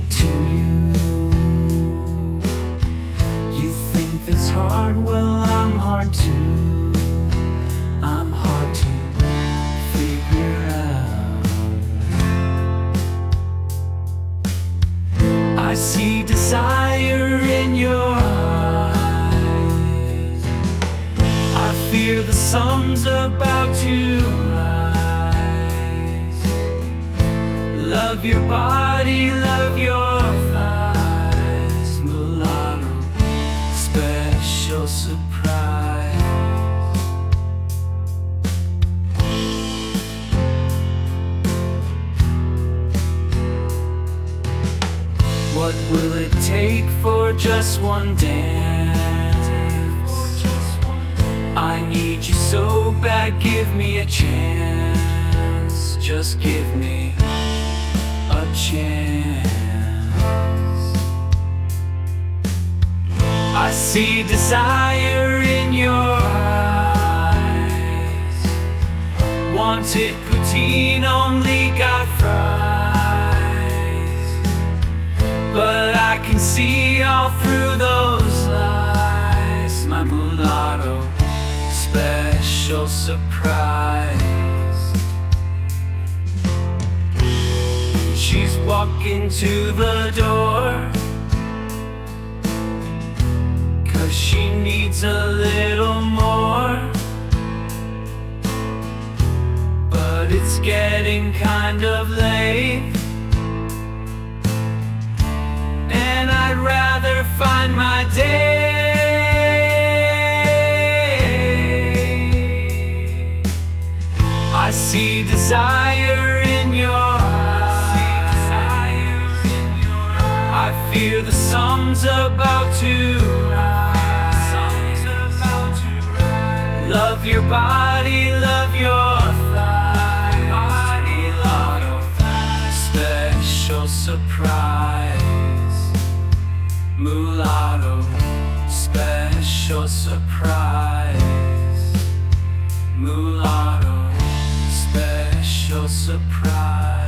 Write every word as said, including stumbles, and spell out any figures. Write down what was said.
to you. You think that's hard, well I'm hard too. I'm hard to figure out. I see desire in your eyes. I fear the sun's about to rise. Love your body, love your thighs. Mulatto, special surprise. What will it take for just one dance? I need you so bad, give me a chance. Just give me a chance. I see desire in your eyes. Wanted poutine, only got fries. But I can see all through those lies. My mulatto, special surprise. She's walking to the door, 'cause she needs a little more. But it's getting kind of late, and I'd rather find my day. I see desire in your eyes. I fear the sun's about to rise. Love your body, love your thighs. Special surprise. Mulatto, special surprise. Mulatto, special surprise.